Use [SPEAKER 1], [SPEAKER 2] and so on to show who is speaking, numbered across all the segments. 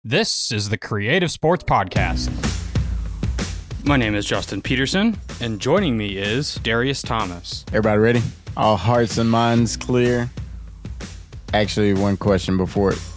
[SPEAKER 1] This is the Creative Sports Podcast. My name is Justin Peterson, and joining me is Darius Thomas.
[SPEAKER 2] Everybody ready? All hearts and minds clear? Actually, one question before it.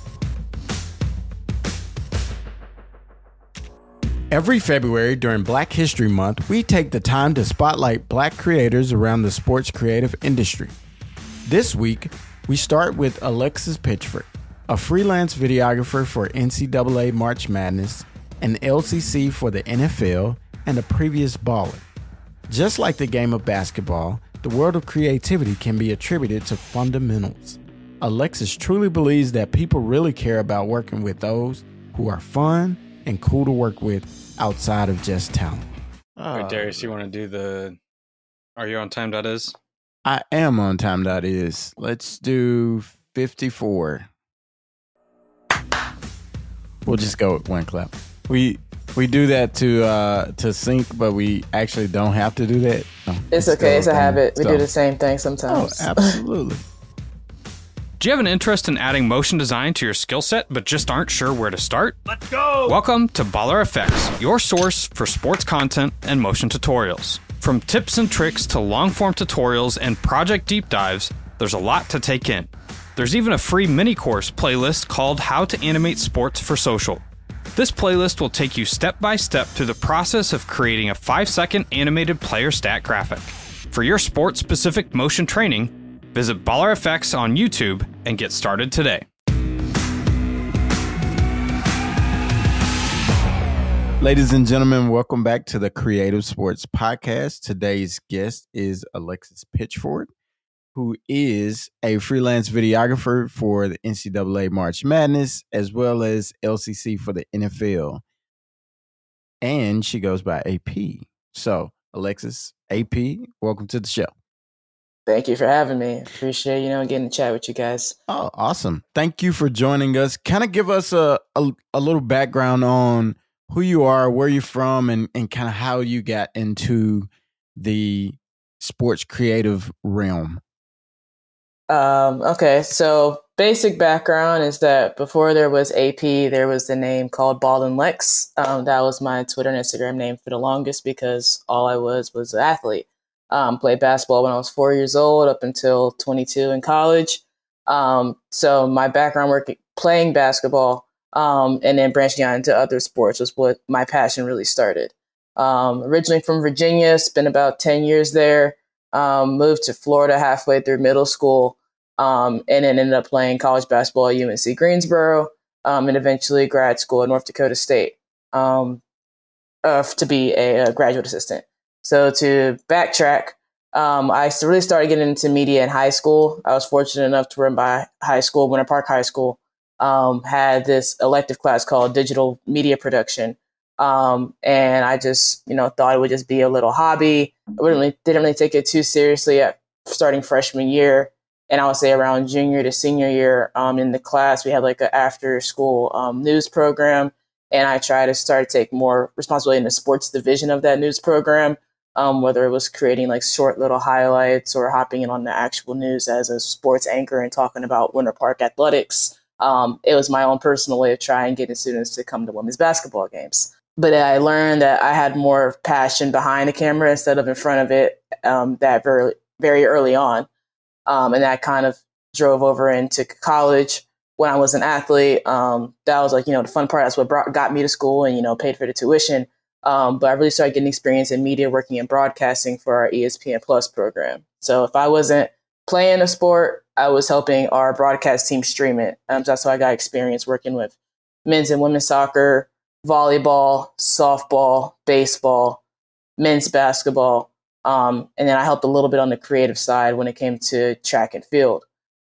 [SPEAKER 2] Every February during Black History Month, we take the time to spotlight Black creators around the sports creative industry. This week, we start with Alexis Pitchford, a freelance videographer for NCAA March Madness, an LCC for the NFL, and a previous baller. Just like the game of basketball, the world of creativity can be attributed to fundamentals. Alexis truly believes that people really care about working with those who are fun and cool to work with outside of just talent.
[SPEAKER 1] All right, Darius, you want to do the... Are you on time.is?
[SPEAKER 2] I am on time.is. Let's do 54. We'll just go with one clap. We do that to sync, but we actually don't have to do that. No,
[SPEAKER 3] it's okay. It's a habit. We do the same thing sometimes.
[SPEAKER 2] Oh, absolutely.
[SPEAKER 1] Do you have an interest in adding motion design to your skill set, but just aren't sure where to start? Let's go! Welcome to Baller FX, your source for sports content and motion tutorials. From tips and tricks to long-form tutorials and project deep dives, there's a lot to take in. There's even a free mini-course playlist called How to Animate Sports for Social. This playlist will take you step-by-step through the process of creating a 5-second animated player stat graphic. For your sport-specific motion training, visit BallerFX on YouTube and get started today.
[SPEAKER 2] Ladies and gentlemen, welcome back to the Creative Sports Podcast. Today's guest is Alexis Pitchford, who is a freelance videographer for the NCAA March Madness, as well as LCC for the NFL. And she goes by AP. So, Alexis, AP, welcome to the show.
[SPEAKER 3] Thank you for having me. Appreciate, getting to chat with you guys.
[SPEAKER 2] Oh, awesome. Thank you for joining us. Kind of give us a little background on who you are, where you're from, and kind of how you got into the sports creative realm.
[SPEAKER 3] Okay, so basic background is that before there was AP, there was the name called Ballin' Lex. That was my Twitter and Instagram name for the longest because all I was an athlete. Played basketball when I was 4 years old up until 22 in college. So my background playing basketball and then branching out into other sports was what my passion really started. Originally from Virginia, spent about 10 years there, moved to Florida halfway through middle school, and then ended up playing college basketball at UNC Greensboro, and eventually grad school at North Dakota State to be a graduate assistant. So to backtrack, I really started getting into media in high school. I was fortunate enough to run by high school, Winter Park High School, had this elective class called digital media production. And I just, thought it would just be a little hobby. I didn't really take it too seriously at starting freshman year. And I would say around junior to senior year, in the class, we had like an after school news program. And I tried to start to take more responsibility in the sports division of that news program. Whether it was creating like short little highlights or hopping in on the actual news as a sports anchor and talking about Winter Park athletics. It was my own personal way of trying getting students to come to women's basketball games. But I learned that I had more passion behind the camera instead of in front of it that very, very early on. And that kind of drove over into college when I was an athlete. That was like, the fun part. That's what got me to school and, paid for the tuition. But I really started getting experience in media, working in broadcasting for our ESPN Plus program. So if I wasn't playing a sport, I was helping our broadcast team stream it. So that's how I got experience working with men's and women's soccer, volleyball, softball, baseball, men's basketball. And then I helped a little bit on the creative side when it came to track and field.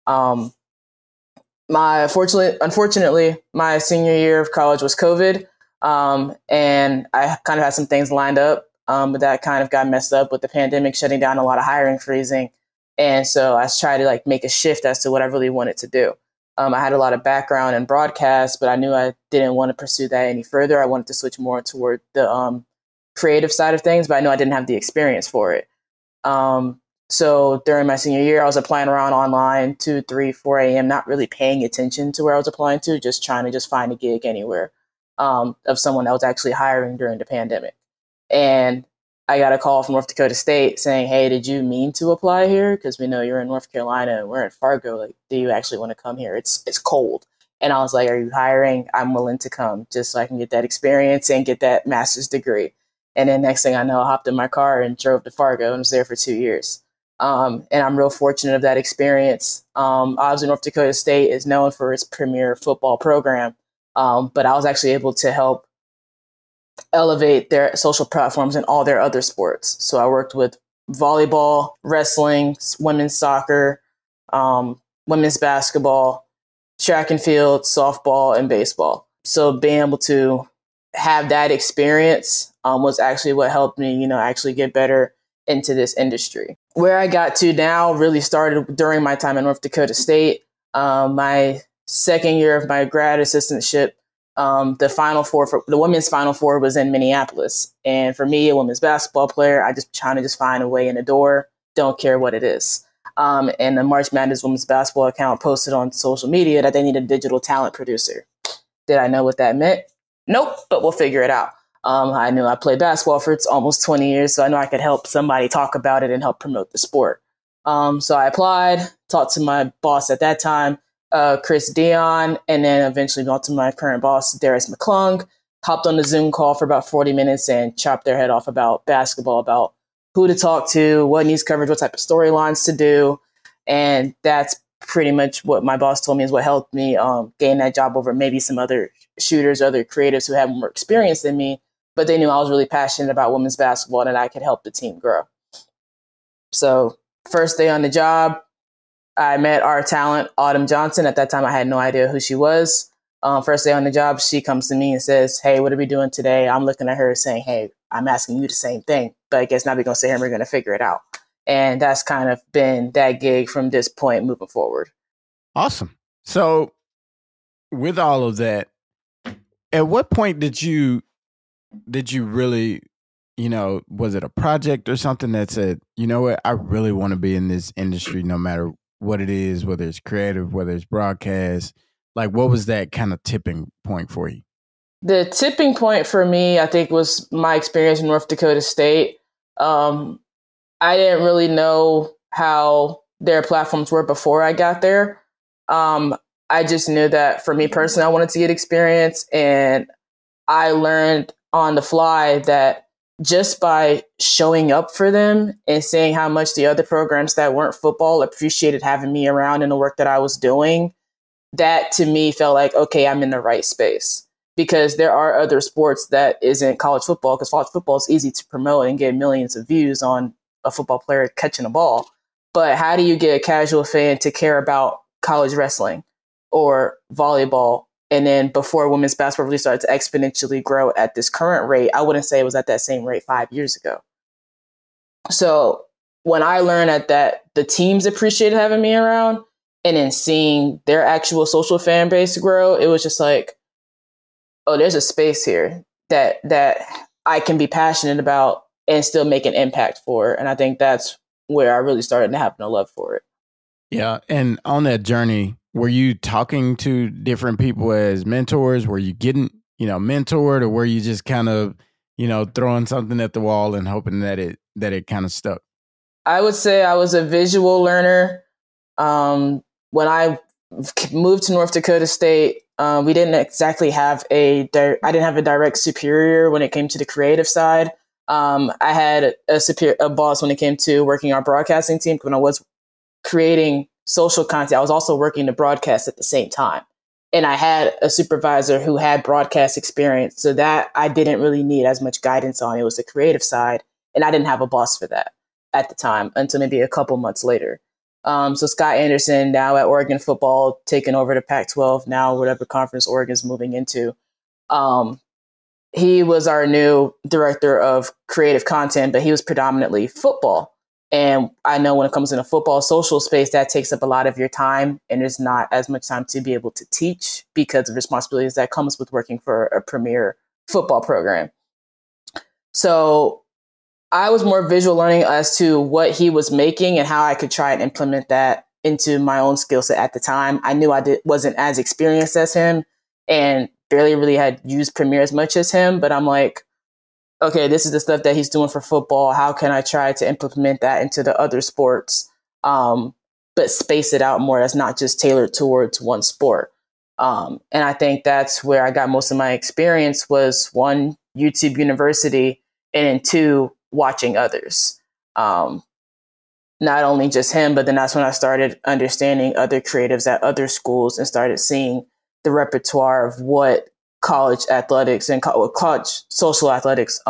[SPEAKER 3] Unfortunately, my senior year of college was COVID. And I kind of had some things lined up, but that kind of got messed up with the pandemic shutting down, a lot of hiring freezing. And so I tried to make a shift as to what I really wanted to do. I had a lot of background in broadcast, but I knew I didn't want to pursue that any further. I wanted to switch more toward the creative side of things, but I knew I didn't have the experience for it. So during my senior year, I was applying around online 2, 3, 4 a.m., not really paying attention to where I was applying to, just trying to just find a gig anywhere of someone that was actually hiring during the pandemic. And I got a call from North Dakota State saying, hey, did you mean to apply here? Because we know you're in North Carolina and we're in Fargo. Like, do you actually want to come here? It's cold. And I was like, are you hiring? I'm willing to come just so I can get that experience and get that master's degree. And then next thing I know, I hopped in my car and drove to Fargo and was there for 2 years. And I'm real fortunate of that experience. Obviously, North Dakota State is known for its premier football program, but I was actually able to help elevate their social platforms in all their other sports. So I worked with volleyball, wrestling, women's soccer, women's basketball, track and field, softball, and baseball. So being able to have that experience was actually what helped me, actually get better into this industry. Where I got to now really started during my time at North Dakota State. My second year of my grad assistantship, the women's Final Four was in Minneapolis. And for me, a women's basketball player, I just trying to just find a way in the door, don't care what it is. And the March Madness women's basketball account posted on social media that they need a digital talent producer. Did I know what that meant? Nope, but we'll figure it out. I knew I played basketball for almost 20 years, so I know I could help somebody talk about it and help promote the sport. So I applied, talked to my boss at that time, Chris Dion, and then eventually got to my current boss, Darius McClung, hopped on the Zoom call for about 40 minutes and chopped their head off about basketball, about who to talk to, what needs coverage, what type of storylines to do. And that's pretty much what my boss told me is what helped me gain that job over maybe some other shooters, other creatives who have more experience than me, but they knew I was really passionate about women's basketball and I could help the team grow. So first day on the job, I met our talent, Autumn Johnson. At that time, I had no idea who she was. First day on the job, she comes to me and says, hey, what are we doing today? I'm looking at her saying, hey, I'm asking you the same thing, but I guess now we're going to sit here and we're going to figure it out. And that's kind of been that gig from this point moving forward.
[SPEAKER 2] Awesome. So with all of that, at what point did you really, was it a project or something that said, you know what, I really want to be in this industry no matter what it is, whether it's creative, whether it's broadcast? Like, what was that kind of tipping point for you?
[SPEAKER 3] The tipping point for me, I think, was my experience in North Dakota State. I didn't really know how their platforms were before I got there. I just knew that for me personally, I wanted to get experience. And I learned on the fly that just by showing up for them and seeing how much the other programs that weren't football appreciated having me around in the work that I was doing, that to me felt like, okay, I'm in the right space. Because there are other sports that isn't college football, because college football is easy to promote and get millions of views on a football player catching a ball. But how do you get a casual fan to care about college wrestling or volleyball? And then before women's basketball really started to exponentially grow at this current rate, I wouldn't say it was at that same rate 5 years ago. So when I learned that the teams appreciated having me around and then seeing their actual social fan base grow, it was just like, oh, there's a space here that I can be passionate about and still make an impact for. And I think that's where I really started to have no love for it.
[SPEAKER 2] Yeah. And on that journey, were you talking to different people as mentors? Were you getting, mentored, or were you just kind of, throwing something at the wall and hoping that it kind of stuck?
[SPEAKER 3] I would say I was a visual learner. When I moved to North Dakota State, we didn't exactly have I didn't have a direct superior when it came to the creative side. I had a boss when it came to working our broadcasting team. When I was creating social content, I was also working the broadcast at the same time. And I had a supervisor who had broadcast experience, so that I didn't really need as much guidance on. It was the creative side, and I didn't have a boss for that at the time until maybe a couple months later. So Scott Anderson, now at Oregon football, taking over the Pac-12, now whatever conference Oregon's moving into. He was our new director of creative content, but he was predominantly football. And I know when it comes in a football social space, that takes up a lot of your time, and there's not as much time to be able to teach because of responsibilities that comes with working for a premier football program. So I was more visual learning as to what he was making and how I could try and implement that into my own skill set at the time. I knew wasn't as experienced as him and barely really had used Premiere as much as him, but I'm like, okay, this is the stuff that he's doing for football. How can I try to implement that into the other sports, but space it out more? That's not just tailored towards one sport. And I think that's where I got most of my experience was one, YouTube University, and then two, watching others. Not only just him, but then that's when I started understanding other creatives at other schools and started seeing the repertoire of what college athletics and what college social athletics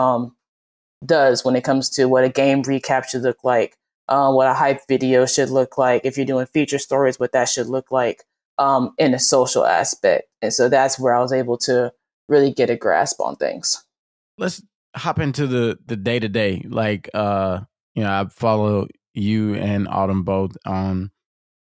[SPEAKER 3] does when it comes to what a game recap should look like, what a hype video should look like, if you're doing feature stories, what that should look like in a social aspect. And so that's where I was able to really get a grasp on things.
[SPEAKER 2] Let's hop into the day-to-day. Like, I follow you and Autumn both on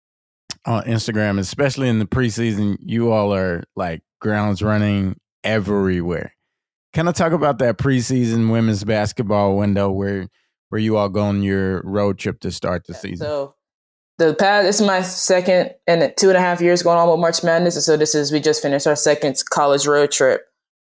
[SPEAKER 2] Instagram, especially in the preseason. You all are like grounds running everywhere. Kind of talk about that preseason women's basketball window where you all go on your road trip to start the season.
[SPEAKER 3] So this is my second and 2.5 years going on with March Madness. And so we just finished our second college road trip.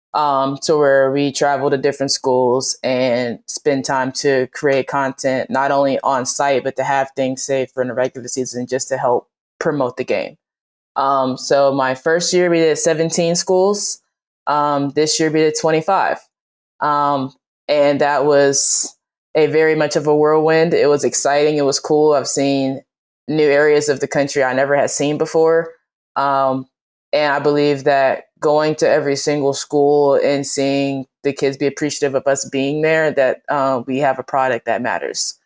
[SPEAKER 3] To where we travel to different schools and spend time to create content, not only on site, but to have things saved for the regular season just to help promote the game. So my first year we did 17 schools. This year we did 25. And that was a very much of a whirlwind. It was exciting. It was cool. I've seen new areas of the country I never had seen before. And I believe that going to every single school and seeing the kids be appreciative of us being there, that we have a product that matters.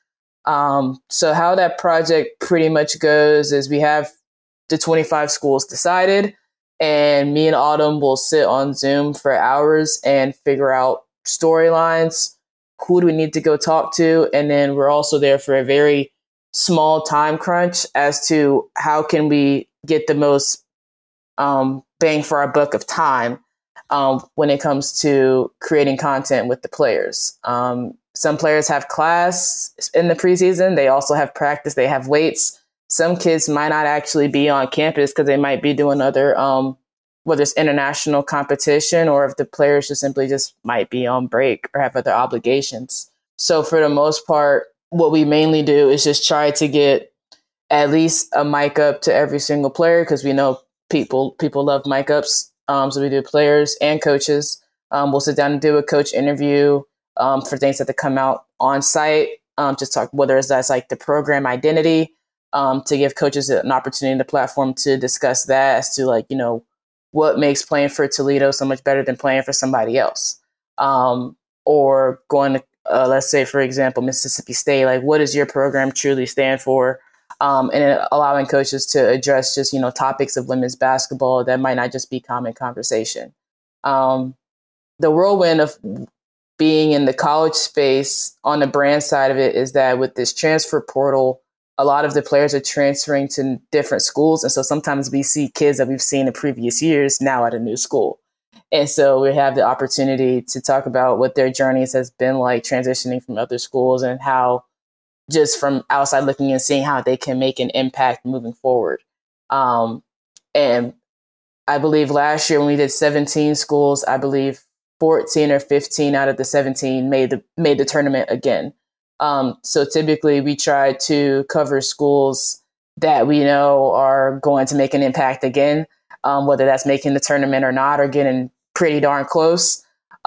[SPEAKER 3] So how that project pretty much goes is we have the 25 schools decided, and me and Autumn will sit on Zoom for hours and figure out storylines. Who do we need to go talk to? And then we're also there for a very small time crunch as to how can we get the most bang for our buck of time when it comes to creating content with the players. Some players have class in the preseason. They also have practice. They have weights. Some kids might not actually be on campus because they might be doing other, whether it's international competition or if the players just might be on break or have other obligations. So for the most part, what we mainly do is just try to get at least a mic up to every single player because we know people love mic ups. So we do players and coaches. We'll sit down and do a coach interview for things that come out on site. Just talk whether that's like the program identity, to give coaches an opportunity, the platform to discuss that as to what makes playing for Toledo so much better than playing for somebody else. Or going to let's say, for example, Mississippi State, like what does your program truly stand for? And then allowing coaches to address just, topics of women's basketball that might not just be common conversation. The whirlwind of being in the college space on the brand side of it is that with this transfer portal, a lot of the players are transferring to different schools. And so sometimes we see kids that we've seen in previous years now at a new school. And so we have the opportunity to talk about what their journeys has been like transitioning from other schools and how just from outside looking and seeing how they can make an impact moving forward. And I believe last year when we did 17 schools, I believe 14 or 15 out of the 17 made the tournament again. So typically we try to cover schools that we know are going to make an impact again, whether that's making the tournament or not, or getting pretty darn close.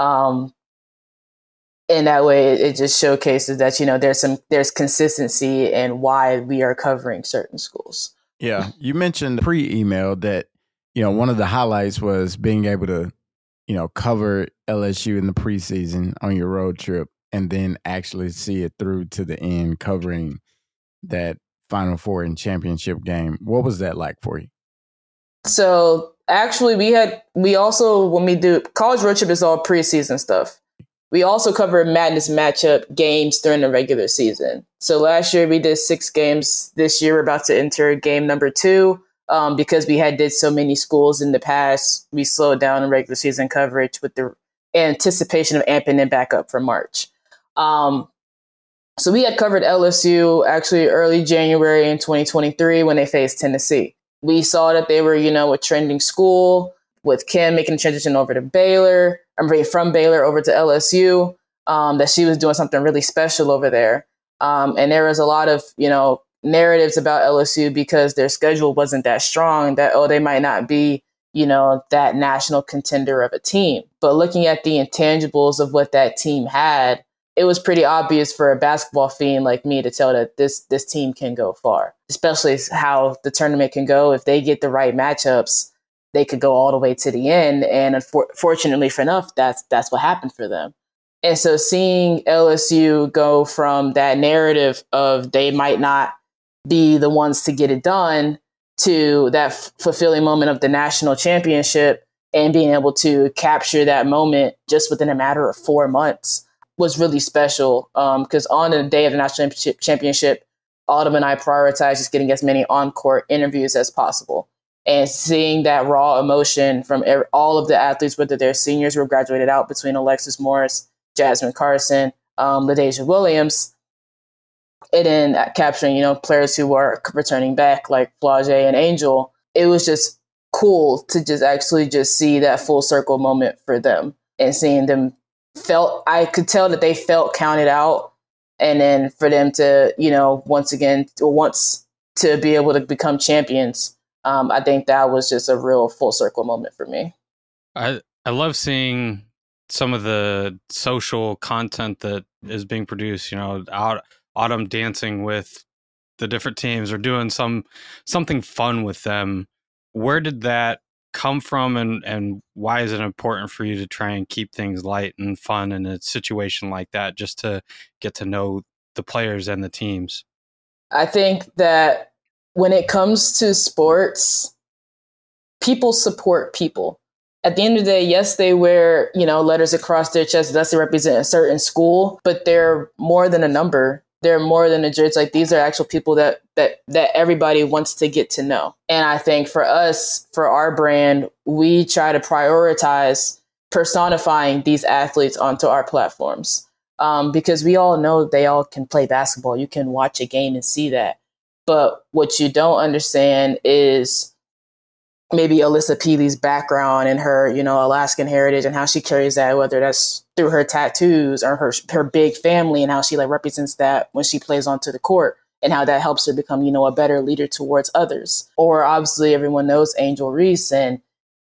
[SPEAKER 3] And that way it just showcases that, there's consistency in why we are covering certain schools.
[SPEAKER 2] Yeah. You mentioned pre-email that, one of the highlights was being able to, cover LSU in the preseason on your road trip and then actually see it through to the end, covering that Final Four and championship game. What was that like for you?
[SPEAKER 3] So actually we also, when we do college road trip is all preseason stuff. We also cover Madness matchup games during the regular season. So last year we did 6 games. This year we're about to enter game number 2. Because we did so many schools in the past, we slowed down the regular season coverage with the anticipation of amping it back up for March. So we had covered LSU actually early January in 2023 when they faced Tennessee. We saw that they were, a trending school with Kim making the transition over to Baylor, from Baylor over to LSU, that she was doing something really special over there. And there was a lot of, narratives about LSU because their schedule wasn't that strong, that, they might not be, that national contender of a team. But looking at the intangibles of what that team had, it was pretty obvious for a basketball fiend like me to tell that this team can go far, especially how the tournament can go. If they get the right matchups, they could go all the way to the end. And unfortunately for enough, that's what happened for them. And so seeing LSU go from that narrative of they might not be the ones to get it done to that fulfilling moment of the national championship and being able to capture that moment just within a matter of 4 months was really special, because on the day of the national championship, Autumn and I prioritized just getting as many on-court interviews as possible. And seeing that raw emotion from all of the athletes, whether they're seniors who graduated out between Alexis Morris, Jasmine Carson, LaDasia Williams, and then capturing, players who are returning back like Flage and Angel, it was just cool to just actually just see that full circle moment for them and seeing them I could tell that they felt counted out. And then for them to, once to be able to become champions, I think that was just a real full circle moment for me.
[SPEAKER 1] I love seeing some of the social content that is being produced, Autumn dancing with the different teams or doing something fun with them. Where did that come from, and why is it important for you to try and keep things light and fun in a situation like that, just to get to know the players and the teams?
[SPEAKER 3] I think that when it comes to sports, people support people. At the end of the day, yes, they wear, letters across their chest. Thus, they represent a certain school, but they're more than a number. They're more than a jersey. Like, these are actual people that everybody wants to get to know. And I think for us, for our brand, we try to prioritize personifying these athletes onto our platforms, because we all know they all can play basketball. You can watch a game and see that. But what you don't understand is maybe Alyssa Peely's background and her, Alaskan heritage and how she carries that, whether that's through her tattoos or her big family and how she represents that when she plays onto the court and how that helps her become, a better leader towards others. Or obviously everyone knows Angel Reese and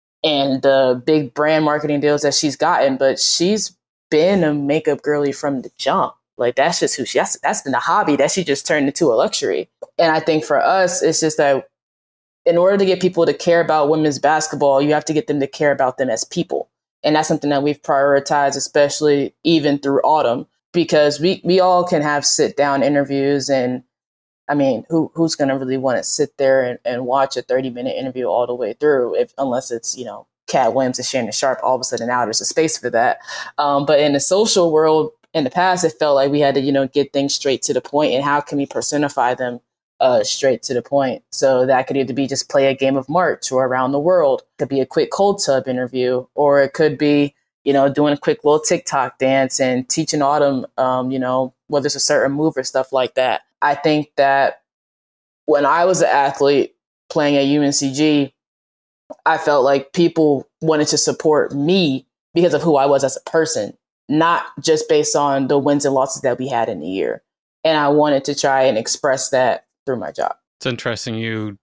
[SPEAKER 3] the big brand marketing deals that she's gotten, but she's been a makeup girly from the jump. Like, that's just who that's been a hobby that she just turned into a luxury. And I think for us, it's just that in order to get people to care about women's basketball, you have to get them to care about them as people. And that's something that we've prioritized, especially even through Autumn, because we all can have sit down interviews. And I mean, who's going to really want to sit there and watch a 30-minute interview all the way through, unless it's, Cat Williams and Shannon Sharp, all of a sudden now there's a space for that. But in the social world, in the past, it felt like we had to, get things straight to the point. And how can we personify them straight to the point? So that could either be just play a game of March or Around the World. It could be a quick cold tub interview, or it could be, doing a quick little TikTok dance and teaching Autumn, whether it's a certain move or stuff like that. I think that when I was an athlete playing at UNCG, I felt like people wanted to support me because of who I was as a person, not just based on the wins and losses that we had in the year. And I wanted to try and express that through my job.
[SPEAKER 1] It's interesting. You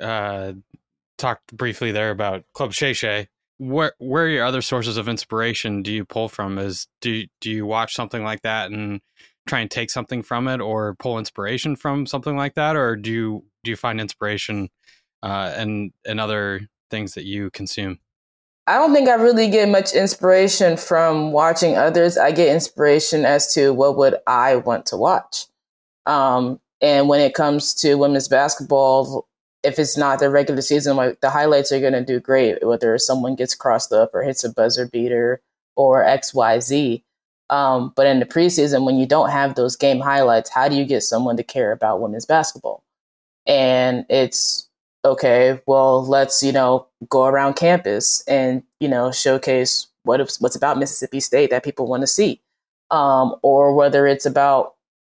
[SPEAKER 1] talked briefly there about Club Shay Shay. Where are your other sources of inspiration do you pull from? Do you watch something like that and try and take something from it, or pull inspiration from something like that? Or do you find inspiration in other things that you consume?
[SPEAKER 3] I don't think I really get much inspiration from watching others. I get inspiration as to what would I want to watch. And when it comes to women's basketball, if it's not the regular season, like, the highlights are going to do great, whether someone gets crossed up or hits a buzzer beater or XYZ. But in the preseason, when you don't have those game highlights, how do you get someone to care about women's basketball? And it's, okay, well, let's, go around campus and, showcase what's about Mississippi State that people want to see. Or whether it's about,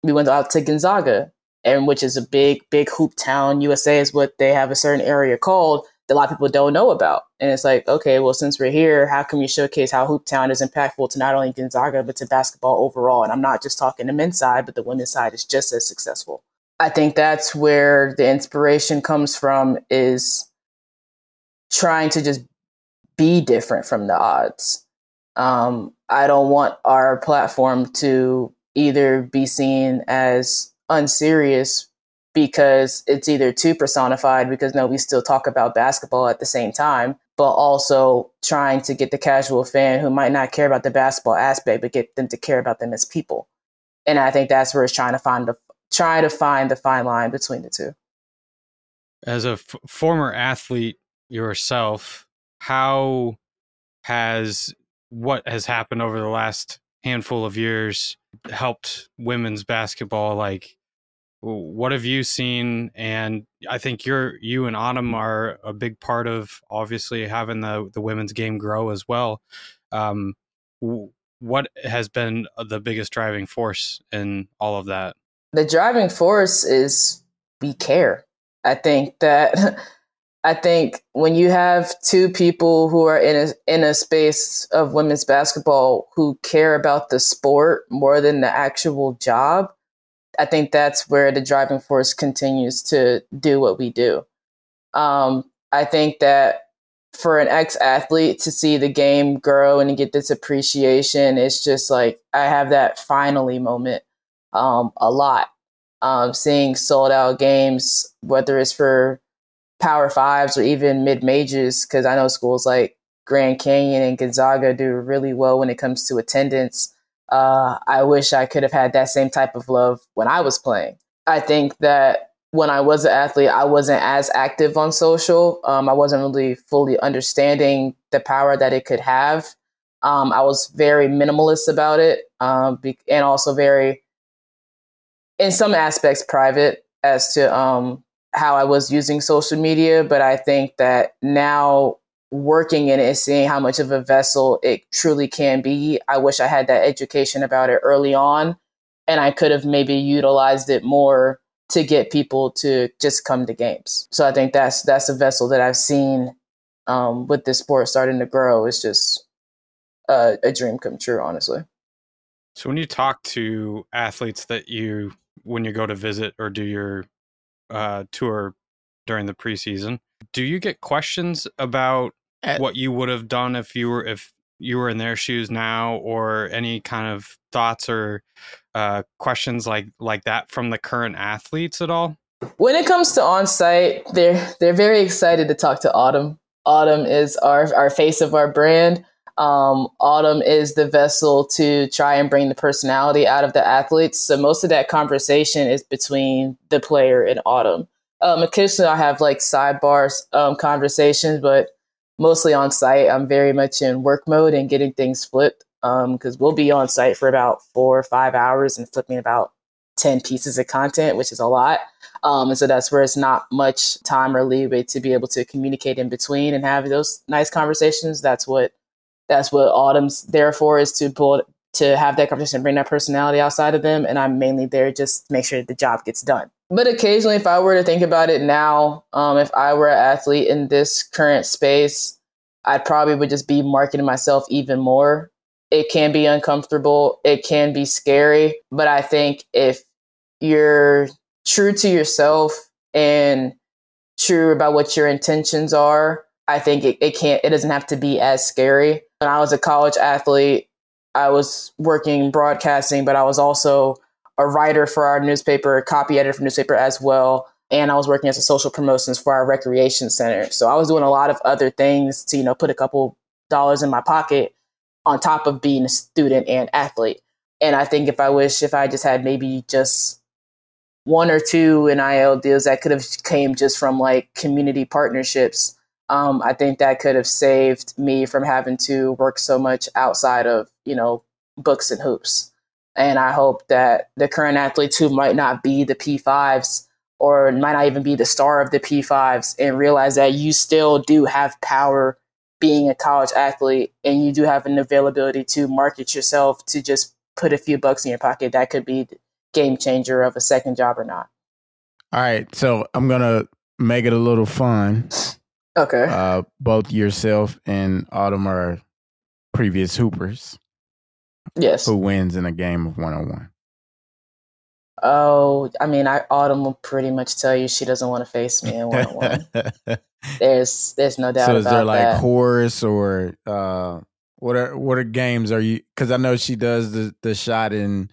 [SPEAKER 3] we went out to Gonzaga, and which is a big hoop town. USA is what they have a certain area called that a lot of people don't know about. And it's like, okay, well, since we're here, how can we showcase how hoop town is impactful to not only Gonzaga, but to basketball overall? And I'm not just talking the men's side, but the women's side is just as successful. I think that's where the inspiration comes from, is trying to just be different from the odds. I don't want our platform to either be seen as unserious because it's either too personified, because no, we still talk about basketball at the same time, but also trying to get the casual fan who might not care about the basketball aspect, but get them to care about them as people. And I think that's where it's trying to find the fine line between the two.
[SPEAKER 1] As a former athlete yourself, how has what has happened over the last handful of years helped women's basketball? Like, what have you seen? And I think you and Autumn are a big part of obviously having the women's game grow as well. What has been the biggest driving force in all of that?
[SPEAKER 3] The driving force is we care. I think when you have two people who are in a space of women's basketball who care about the sport more than the actual job, I think that's where the driving force continues to do what we do. I think that for an ex-athlete to see the game grow and to get this appreciation, it's just like, I have that finally moment a lot. Seeing sold out games, whether it's for Power Fives or even mid majors, because I know schools like Grand Canyon and Gonzaga do really well when it comes to attendance. I wish I could have had that same type of love when I was playing. I think that when I was an athlete, I wasn't as active on social. I wasn't really fully understanding the power that it could have. I was very minimalist about it, and also very, in some aspects, private as to how I was using social media. But I think that now, working in it and seeing how much of a vessel it truly can be, I wish I had that education about it early on, and I could have maybe utilized it more to get people to just come to games. So I think that's a vessel that I've seen with this sport starting to grow. It's just a dream come true, honestly.
[SPEAKER 1] So when you talk to athletes when you go to visit or do your tour during the preseason, do you get questions about what you would have done if you were in their shoes now, or any kind of thoughts or questions like that from the current athletes at all?
[SPEAKER 3] When it comes to on-site, they're very excited to talk to Autumn. Autumn is our face of our brand. Autumn is the vessel to try and bring the personality out of the athletes. So most of that conversation is between the player and Autumn. Occasionally I have like sidebar conversations, but mostly on site. I'm very much in work mode and getting things flipped, because we'll be on site for about 4 or 5 hours and flipping about 10 pieces of content, which is a lot. And so that's where it's not much time or leeway to be able to communicate in between and have those nice conversations. That's what Autumn's there for, is to have that conversation, bring that personality outside of them. And I'm mainly there just to make sure the job gets done. But occasionally, if I were to think about it now, if I were an athlete in this current space, I probably would just be marketing myself even more. It can be uncomfortable. It can be scary. But I think if you're true to yourself and true about what your intentions are, I think it doesn't have to be as scary. When I was a college athlete, I was working broadcasting, but I was also a writer for our newspaper, a copy editor for newspaper as well. And I was working as a social promotions for our recreation center. So I was doing a lot of other things to, put a couple dollars in my pocket on top of being a student and athlete. And I think if I just had maybe just 1 or 2 NIL deals that could have came just from like community partnerships, I think that could have saved me from having to work so much outside of, books and hoops. And I hope that the current athletes who might not be the P5s or might not even be the star of the P5s and realize that you still do have power being a college athlete, and you do have an availability to market yourself, to just put a few bucks in your pocket. That could be game changer of a second job or not.
[SPEAKER 2] All right. So I'm going to make it a little fun.
[SPEAKER 3] Okay.
[SPEAKER 2] Both yourself and Autumn are previous hoopers.
[SPEAKER 3] Yes.
[SPEAKER 2] Who wins in a game of 1-on-1?
[SPEAKER 3] Oh, I mean, Autumn will pretty much tell you she doesn't want to face me in 1-on-1. There's no doubt about that. So
[SPEAKER 2] is there like horse or what are games are you? Because I know she does the shot in.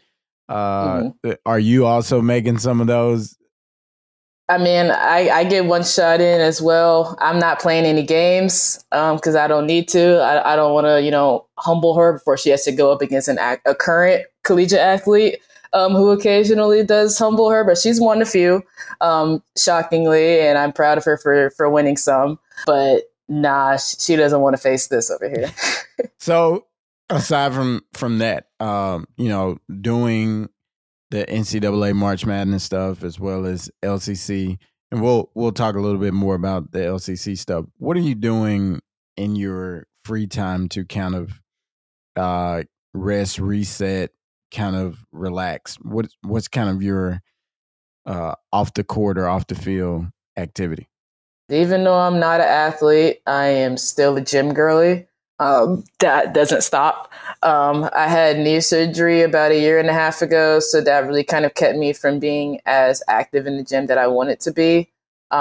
[SPEAKER 2] Are you also making some of those?
[SPEAKER 3] I mean, I get one shot in as well. I'm not playing any games because I don't need to. I don't want to, humble her before she has to go up against a current collegiate athlete who occasionally does humble her. But she's won a few, shockingly, and I'm proud of her for winning some. But nah, she doesn't want to face this over here.
[SPEAKER 2] So aside from that, doing the NCAA March Madness stuff as well as LCC, and we'll talk a little bit more about the LCC stuff. What are you doing in your free time to kind of rest, reset, kind of relax? What's kind of your off the court or off the field activity?
[SPEAKER 3] Even though I'm not an athlete, I am still a gym girly. That doesn't stop. I had knee surgery about 1.5 years ago, so that really kind of kept me from being as active in the gym that I wanted to be.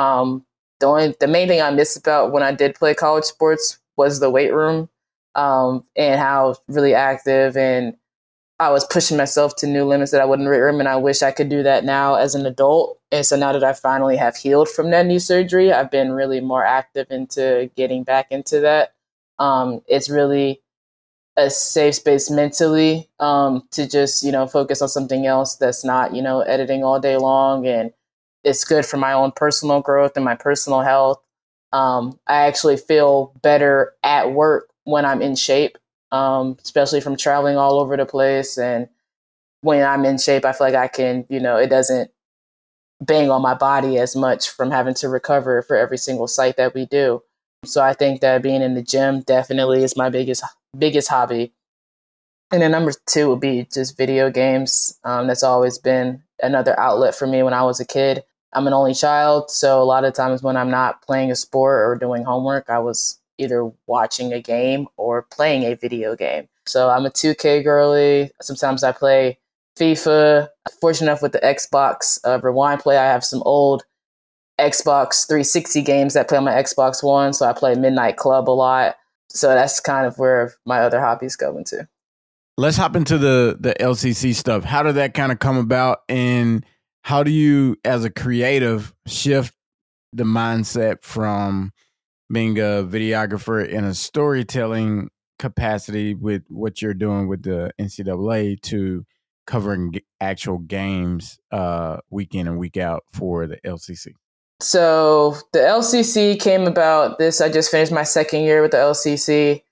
[SPEAKER 3] The main thing I missed about when I did play college sports was the weight room, and how really active, and I was pushing myself to new limits that I wouldn't weight room, and I wish I could do that now as an adult. And so now that I finally have healed from that knee surgery, I've been really more active into getting back into that. It's really a safe space mentally to just, focus on something else that's not, editing all day long. And it's good for my own personal growth and my personal health. I actually feel better at work when I'm in shape, especially from traveling all over the place. And when I'm in shape, I feel like I can, it doesn't bang on my body as much from having to recover for every single site that we do. So I think that being in the gym definitely is my biggest hobby. And then number 2 would be just video games. That's always been another outlet for me when I was a kid. I'm an only child, so a lot of times when I'm not playing a sport or doing homework, I was either watching a game or playing a video game. So I'm a 2K girly. Sometimes I play FIFA. Fortunate enough with the Xbox Rewind Play, I have some old Xbox 360 games that play on my Xbox One, so I play Midnight Club a lot. So that's kind of where my other hobbies go into.
[SPEAKER 2] Let's hop into the LCC stuff. How did that kind of come about, and how do you, as a creative, shift the mindset from being a videographer in a storytelling capacity with what you're doing with the NCAA to covering actual games week in and week out for the LCC?
[SPEAKER 3] So the LCC came about I just finished my second year with the LCC.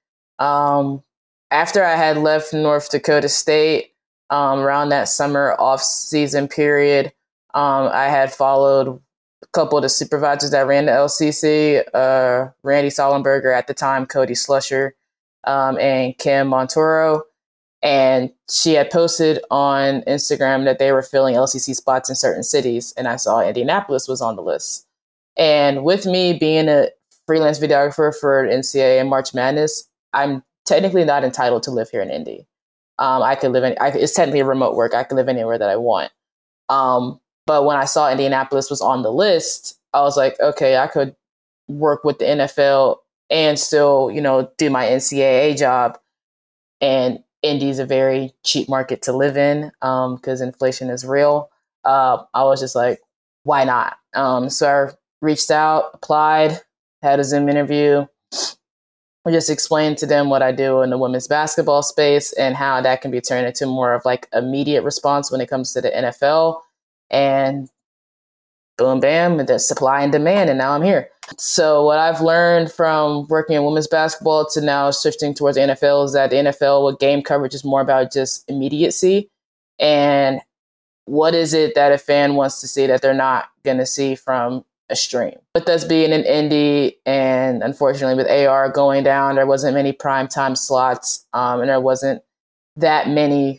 [SPEAKER 3] After I had left North Dakota State, around that summer off-season period, I had followed a couple of the supervisors that ran the LCC, Randy Sollenberger at the time, Cody Slusher, and Kim Montoro. And she had posted on Instagram that they were filling LCC spots in certain cities. And I saw Indianapolis was on the list. And with me being a freelance videographer for NCAA and March Madness, I'm technically not entitled to live here in Indy. I could live it's technically remote work. I can live anywhere that I want. But when I saw Indianapolis was on the list, I was like, okay, I could work with the NFL and still, do my NCAA job. And Indy's a very cheap market to live in because inflation is real. I was just like, why not? So I reached out, applied, had a Zoom interview. I just explained to them what I do in the women's basketball space and how that can be turned into more of like immediate response when it comes to the NFL. And boom, bam, there's supply and demand, and now I'm here. So what I've learned from working in women's basketball to now shifting towards the NFL is that the NFL with game coverage is more about just immediacy. And what is it that a fan wants to see that they're not going to see from a stream? With us being in Indy, and unfortunately with AR going down, there wasn't many primetime slots, and there wasn't that many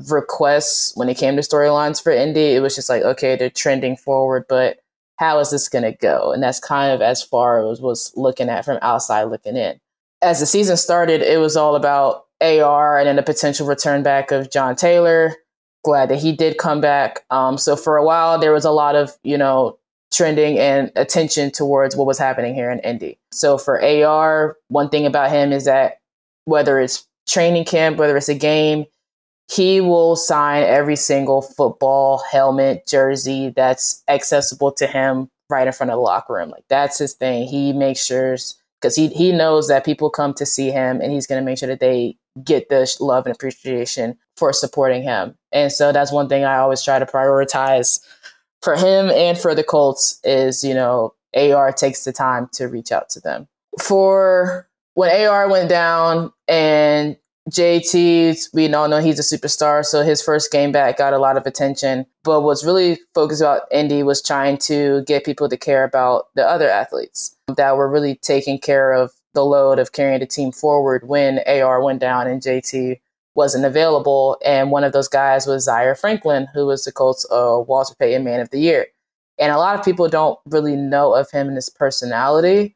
[SPEAKER 3] requests when it came to storylines for Indy. It was just like, okay, they're trending forward, but how is this going to go? And that's kind of as far as was looking at from outside looking in. As the season started, it was all about AR and then the potential return back of John Taylor. Glad that he did come back. So for a while, there was a lot of, trending and attention towards what was happening here in Indy. So for AR, one thing about him is that whether it's training camp, whether it's a game, he will sign every single football, helmet, jersey that's accessible to him right in front of the locker room. Like, that's his thing. He makes sure, because he knows that people come to see him, and he's going to make sure that they get the love and appreciation for supporting him. And so that's one thing I always try to prioritize for him and for the Colts is, AR takes the time to reach out to them. For when AR went down and JT, we all know he's a superstar, so his first game back got a lot of attention. But what's really focused about Indy was trying to get people to care about the other athletes that were really taking care of the load of carrying the team forward when AR went down and JT wasn't available. And one of those guys was Zaire Franklin, who was the Colts Walter Payton Man of the Year. And a lot of people don't really know of him and his personality,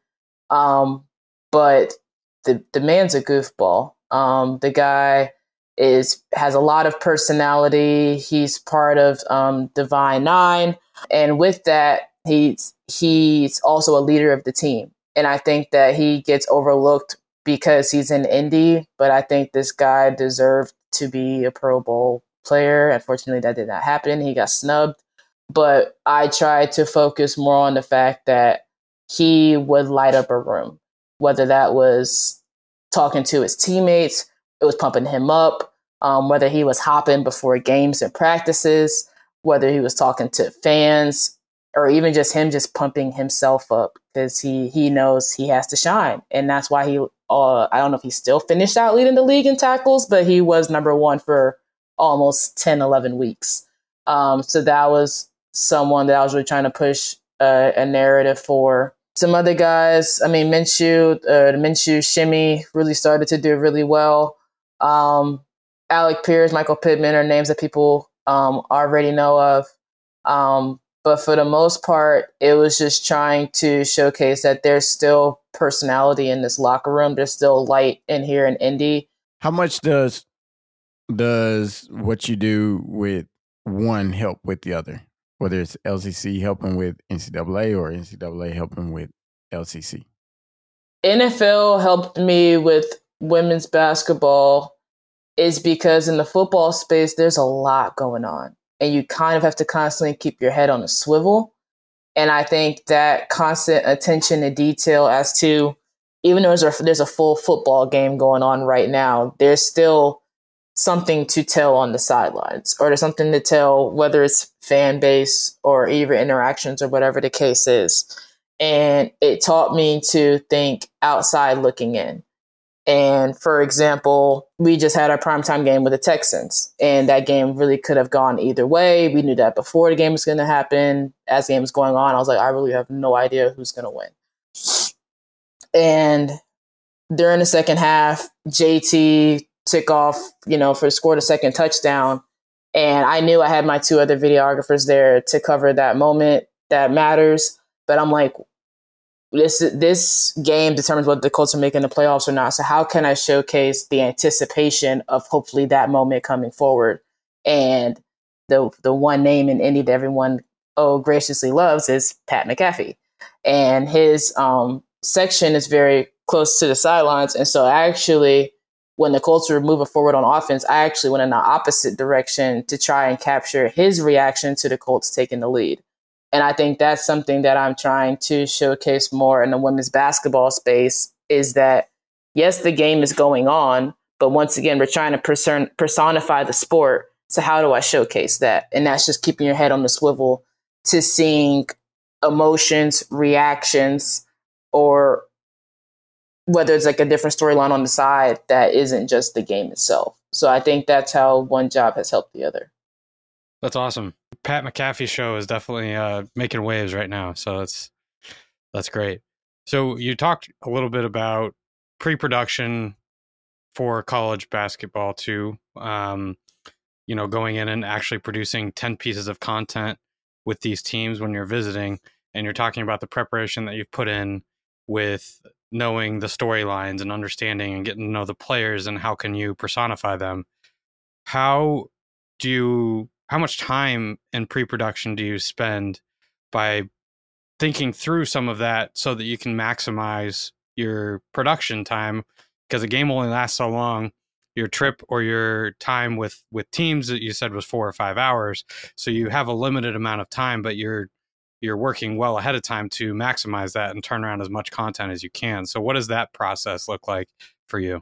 [SPEAKER 3] but the man's a goofball. The guy has a lot of personality. He's part of Divine Nine. And with that, he's also a leader of the team. And I think that he gets overlooked because he's in Indy, but I think this guy deserved to be a Pro Bowl player. Unfortunately, that did not happen. He got snubbed. But I tried to focus more on the fact that he would light up a room, whether that was talking to his teammates, it was pumping him up, whether he was hopping before games and practices, whether he was talking to fans, or even just him just pumping himself up because he knows he has to shine. And that's why he, I don't know if he still finished out leading the league in tackles, but he was number one for almost 10, 11 weeks. So that was someone that I was really trying to push a narrative for. Some other guys, the Minshew shimmy really started to do really well. Alec Pierce, Michael Pittman are names that people already know of. But for the most part, it was just trying to showcase that there's still personality in this locker room. There's still light in here in Indy.
[SPEAKER 2] How much does what you do with one help with the other? Whether it's LCC helping with NCAA or NCAA helping with LCC?
[SPEAKER 3] NFL helped me with women's basketball is because in the football space, there's a lot going on. And you kind of have to constantly keep your head on a swivel. And I think that constant attention to detail as to, even though there's a full football game going on right now, there's still something to tell on the sidelines, or there's something to tell, whether it's fan base or even interactions or whatever the case is. And it taught me to think outside looking in. And for example, we just had our primetime game with the Texans, and that game really could have gone either way. We knew that before the game was going to happen. As the game was going on, I was like, I really have no idea who's going to win. And during the second half, JT took off, scored a second touchdown. And I knew I had my two other videographers there to cover that moment that matters. But I'm like, this game determines whether the Colts are making the playoffs or not. So how can I showcase the anticipation of hopefully that moment coming forward? And the one name in Indy that everyone graciously loves is Pat McAfee. And his section is very close to the sidelines. And so actually, when the Colts were moving forward on offense, I actually went in the opposite direction to try and capture his reaction to the Colts taking the lead. And I think that's something that I'm trying to showcase more in the women's basketball space is that, yes, the game is going on, but once again, we're trying to personify the sport. So how do I showcase that? And that's just keeping your head on the swivel to seeing emotions, reactions, or whether it's like a different storyline on the side that isn't just the game itself. So I think that's how one job has helped the other.
[SPEAKER 1] That's awesome. Pat McAfee show is definitely making waves right now. So that's great. So you talked a little bit about pre-production for college basketball too. going in and actually producing 10 pieces of content with these teams when you're visiting, and you're talking about the preparation that you've put in with knowing the storylines and understanding and getting to know the players and how can you personify them. How much time in pre-production do you spend by thinking through some of that so that you can maximize your production time? Because a game only lasts so long. Your trip or your time with teams that you said was 4 or 5 hours. So you have a limited amount of time, but you're working well ahead of time to maximize that and turn around as much content as you can. So what does that process look like for you?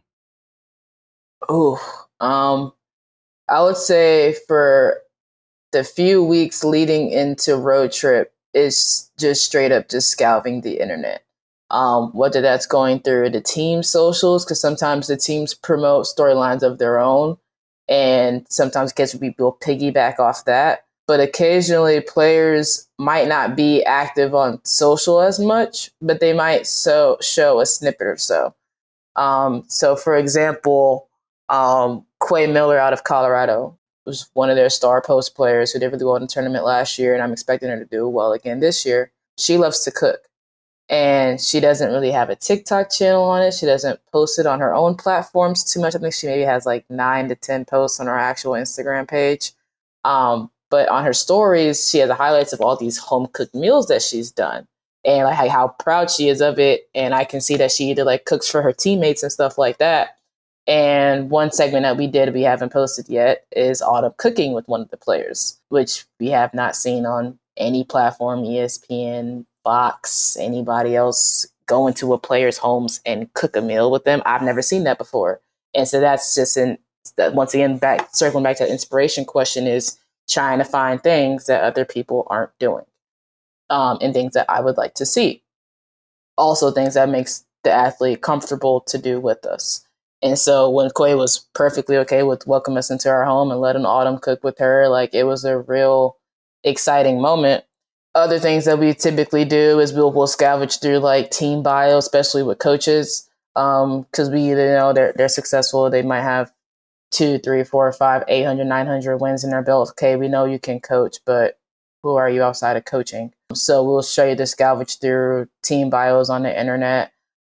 [SPEAKER 3] I would say for the few weeks leading into road trip is just straight up just scouring the internet. Whether that's going through the team socials, because sometimes the teams promote storylines of their own, and sometimes kids will piggyback off that. But occasionally players might not be active on social as much, but they might show a snippet or so. So for example, Quay Miller out of Colorado was one of their star post players who did really well in the tournament last year, and I'm expecting her to do well again this year. She loves to cook, and she doesn't really have a TikTok channel on it. She doesn't post it on her own platforms too much. I think she maybe has like 9 to 10 posts on her actual Instagram page. But on her stories, she has the highlights of all these home cooked meals that she's done, and like how proud she is of it. And I can see that she either like cooks for her teammates and stuff like that. And one segment that we haven't posted yet, is Autumn cooking with one of the players, which we have not seen on any platform, ESPN, Fox, anybody else go into a player's homes and cook a meal with them. I've never seen that before. And so that's just once again, circling back to the inspiration question, is trying to find things that other people aren't doing, and things that I would like to see. Also things that makes the athlete comfortable to do with us. And so when Quay was perfectly okay with welcoming us into our home and letting Autumn cook with her, like it was a real exciting moment. Other things that we typically do is we'll scavenge through like team bio, especially with coaches, because we either know they're successful. They might have 2, 3, 4, 5, 800, 900 wins in their belt. Okay, we know you can coach, but who are you outside of coaching? So we'll show you the scavenge through team bios on the internet,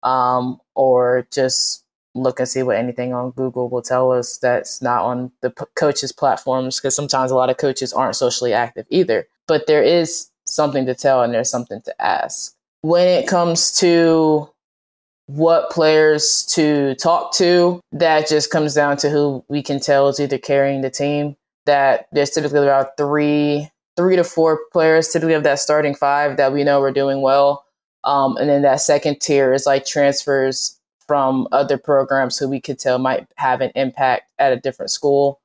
[SPEAKER 3] or just look and see what anything on Google will tell us that's not on the coaches' platforms, because sometimes a lot of coaches aren't socially active either. But there is something to tell and there's something to ask. When it comes to what players to talk to, that just comes down to who we can tell is either carrying the team. That there's typically about 3 to 4 players typically of that starting 5 that we know are doing well. And then that second tier is like transfers from other programs who we could tell might have an impact at a different school.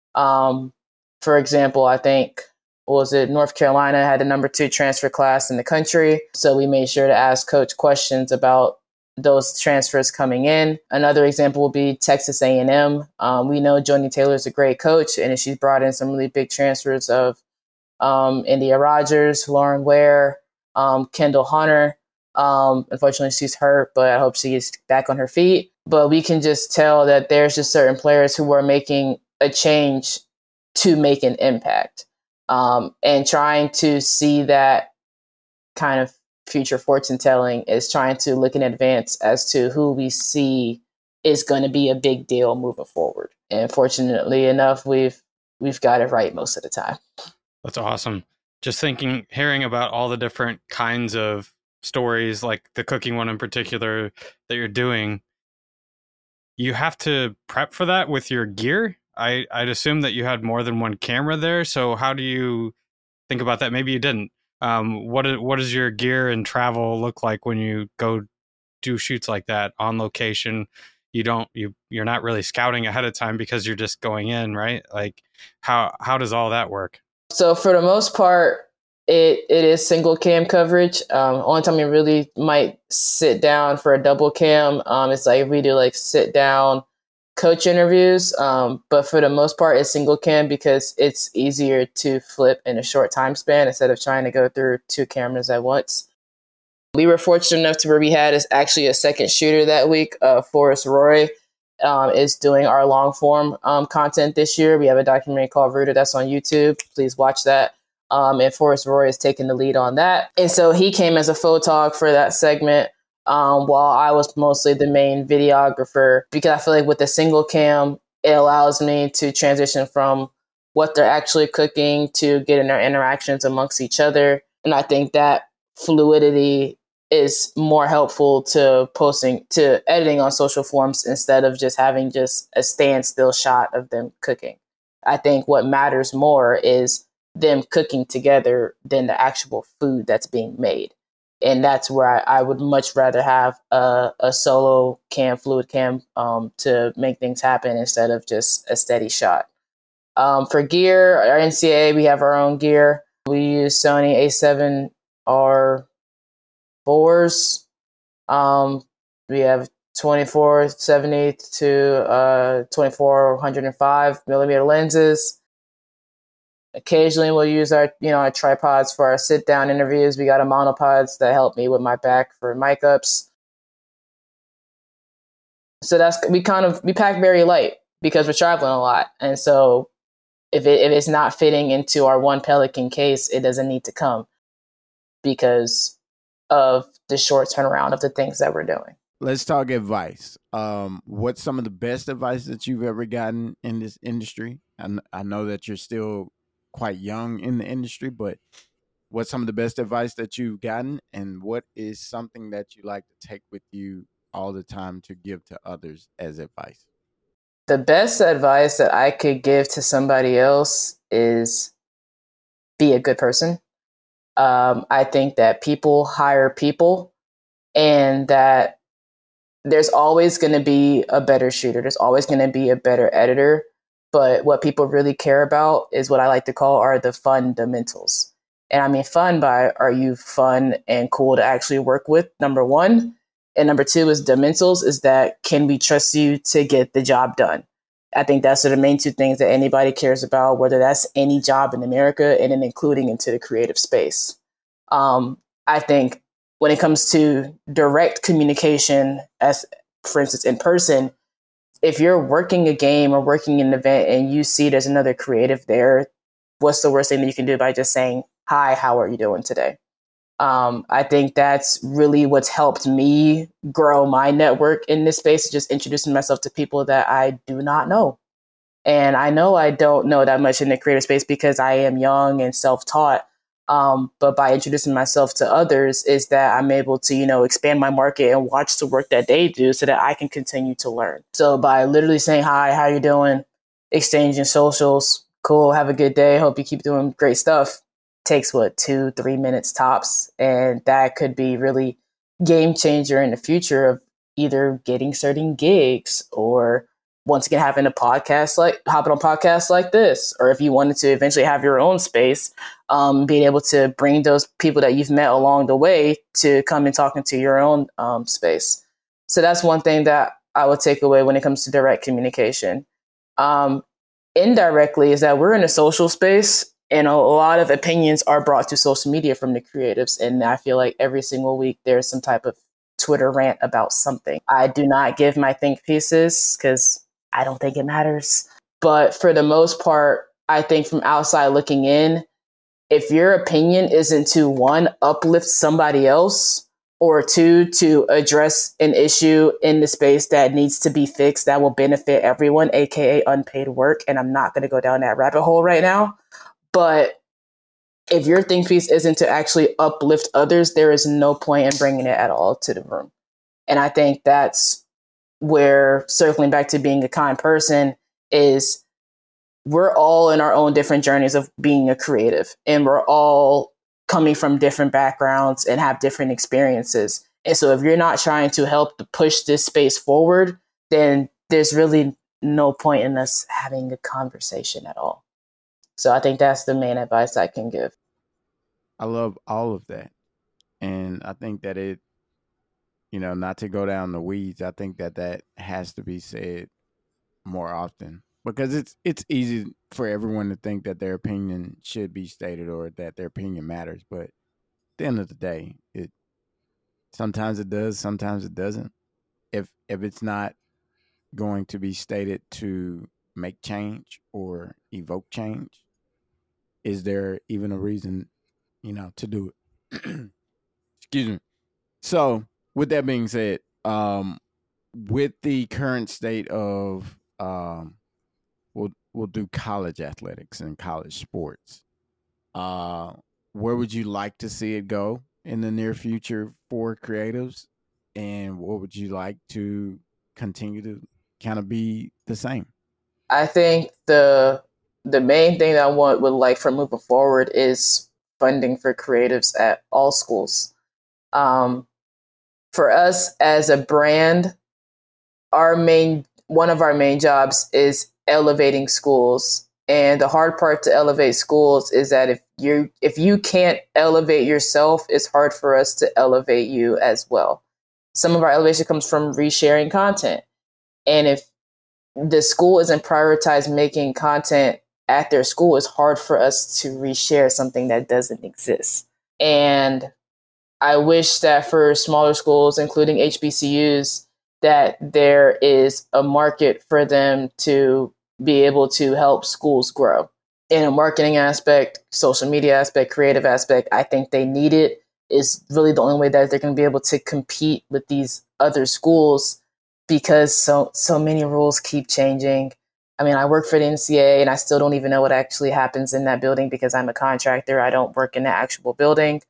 [SPEAKER 3] For example, I think, North Carolina had the number 2 transfer class in the country. So we made sure to ask coach questions about those transfers coming in. Another example will be Texas A&M. We know Joni Taylor is a great coach, and she's brought in some really big transfers of India Rogers, Lauren Ware, Kendall Hunter. Unfortunately, she's hurt, but I hope she gets back on her feet. But we can just tell that there's just certain players who are making a change to make an impact, and trying to see that kind of future fortune telling is trying to look in advance as to who we see is going to be a big deal moving forward. And fortunately enough, we've got it right most of the time.
[SPEAKER 1] That's awesome. Just hearing about all the different kinds of stories, like the cooking one in particular that you're doing, you have to prep for that with your gear. I'd assume that you had more than one camera there. So how do you think about that? Maybe you didn't. What does your gear and travel look like when you go do shoots like that on location? You're not really scouting ahead of time because you're just going in, right? Like how does all that work?
[SPEAKER 3] So for the most part, it is single cam coverage. Only time you really might sit down for a double cam, it's like we do like sit down coach interviews. But for the most part, it's single cam because it's easier to flip in a short time span instead of trying to go through 2 cameras at once. We were fortunate enough to where we had actually a second shooter that week, Forrest Roy. is doing our long form content this year. We have a documentary called Rooted that's on YouTube. Please watch that. And Forrest Roy is taking the lead on that. And so he came as a photog for that segment, while I was mostly the main videographer, because I feel like with a single cam, it allows me to transition from what they're actually cooking to getting their interactions amongst each other. And I think that fluidity is more helpful to editing on social forms instead of just having just a standstill shot of them cooking. I think what matters more is them cooking together than the actual food that's being made. And that's where I would much rather have a solo cam, fluid cam, to make things happen instead of just a steady shot. For gear, our NCAA, we have our own gear. We use Sony A7R4s. We have 24-70 to 24-105 millimeter lenses. Occasionally we'll use our tripods for our sit down interviews. We got a monopods that help me with my back for mic ups. So we pack very light because we're traveling a lot. And so if it's not fitting into our one Pelican case, it doesn't need to come because of the short turnaround of the things that we're doing.
[SPEAKER 2] Let's talk advice. What's some of the best advice that you've ever gotten in this industry? And I know that you're still quite young in the industry, but what's some of the best advice that you've gotten, and what is something that you like to take with you all the time to give to others as advice?
[SPEAKER 3] The best advice that I could give to somebody else is be a good person. I think that people hire people, and that there's always going to be a better shooter. There's always going to be a better editor. But what people really care about is what I like to call are the fundamentals. And I mean fun by, are you fun and cool to actually work with? Number one. And number two is fundamentals, is that can we trust you to get the job done? I think that's the main two things that anybody cares about, whether that's any job in America and then including into the creative space. I think when it comes to direct communication, as for instance, in person, if you're working a game or working an event and you see there's another creative there, what's the worst thing that you can do by just saying, hi, how are you doing today? I think that's really what's helped me grow my network in this space, just introducing myself to people that I do not know. And I know I don't know that much in the creative space because I am young and self-taught. But by introducing myself to others is that I'm able to, expand my market and watch the work that they do so that I can continue to learn. So by literally saying, hi, how you doing? Exchanging socials, cool, have a good day. Hope you keep doing great stuff. Takes 2-3 minutes tops. And that could be really game changer in the future of either getting certain gigs or once again hopping on podcasts like this, or if you wanted to eventually have your own space, being able to bring those people that you've met along the way to come and talk into your own space. So that's one thing that I would take away when it comes to direct communication. Indirectly is that we're in a social space and a lot of opinions are brought to social media from the creatives. And I feel like every single week there's some type of Twitter rant about something. I do not give my think pieces because I don't think it matters. But for the most part, I think from outside looking in, if your opinion isn't to one, uplift somebody else, or two, to address an issue in the space that needs to be fixed that will benefit everyone, aka unpaid work. And I'm not going to go down that rabbit hole right now. But if your think piece isn't to actually uplift others, there is no point in bringing it at all to the room. And I think that's where, circling back to being a kind person, is we're all in our own different journeys of being a creative, and we're all coming from different backgrounds and have different experiences. And so if you're not trying to help to push this space forward, then there's really no point in us having a conversation at all. So I think that's the main advice I can give.
[SPEAKER 2] I love all of that. And I think that it, not to go down the weeds, I think that has to be said more often, because it's easy for everyone to think that their opinion should be stated or that their opinion matters. But at the end of the day, sometimes it does, sometimes it doesn't. If it's not going to be stated to make change or evoke change? Is there even a reason, to do it? Excuse me. So, with that being said, with the current state of, we'll do college athletics and college sports. Uh, where would you like to see it go in the near future for creatives, and what would you like to continue to kind of be the same?
[SPEAKER 3] I think the main thing that would like for moving forward is funding for creatives at all schools. Um, for us as a brand, our main one of our main jobs is elevating schools. And the hard part to elevate schools is that if you can't elevate yourself, it's hard for us to elevate you as well. Some of our elevation comes from resharing content. And if the school isn't prioritized making content at their school, it's hard for us to reshare something that doesn't exist. And I wish that for smaller schools, including HBCUs, that there is a market for them to be able to help schools grow. In a marketing aspect, social media aspect, creative aspect, I think they need it. Is really the only way that they're going to be able to compete with these other schools, because so many rules keep changing. I mean, I work for the NCAA and I still don't even know what actually happens in that building because I'm a contractor. I don't work in the actual building.